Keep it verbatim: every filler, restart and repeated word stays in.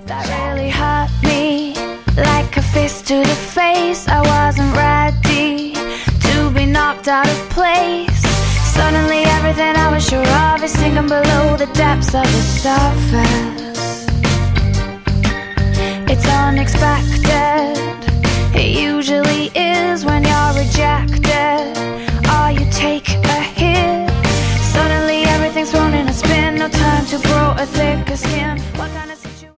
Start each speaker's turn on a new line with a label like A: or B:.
A: That really hurt me, like a fist to the face. I wasn't ready to be knocked out of place. Suddenly everything I was sure of is sinking below the depths of the surface. It's unexpected, it usually is when you're rejected, or you take a hit. Suddenly everything's thrown in a spin, no time to grow a thicker skin.